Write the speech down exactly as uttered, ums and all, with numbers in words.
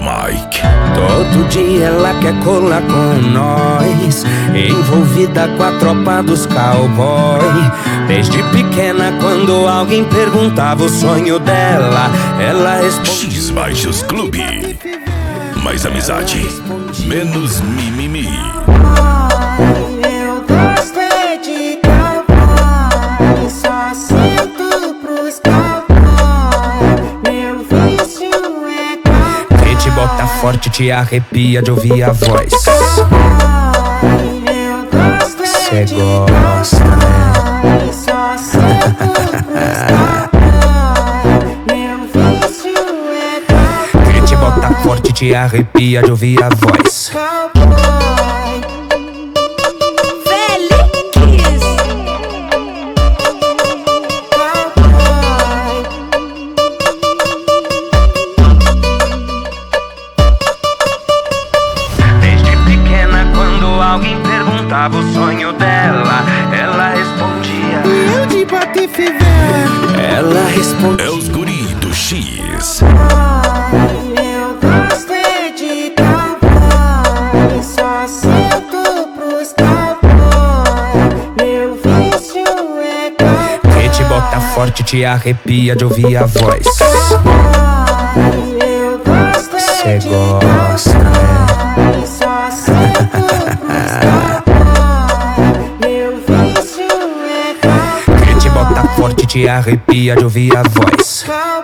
Mike. Todo dia ela quer colar com nós, envolvida com a tropa dos cowboy. Desde pequena, quando alguém perguntava o sonho dela, ela respondia X Baixos Clube. Mais amizade, menos mimimi. Eu gosto é de cowboy, só sinto pros cowboy. Meu vício é cowboy. Quem te bota forte te arrepia de ouvir a voz. Eu gosto é Cê de gosta, né? cowboy, só sinto pros cowboy. Meu vício é cowboy. Quem te bota forte te arrepia de ouvir a voz. Desde pequena, quando alguém perguntava o sonho dela, ela respondia: Eu de bate fivel. Ela respondia: É os guri do X. Eu gosto é de cowboy, só sinto pros cowboy. Meu vício é cowboy. quem te bota forte te arrepia de ouvir a voz. Eu gosto Cê é de gosta, né? cowboy, só sinto pros cowboy. Meu vício é cowboy. Quem te bota forte te arrepia de ouvir a voz.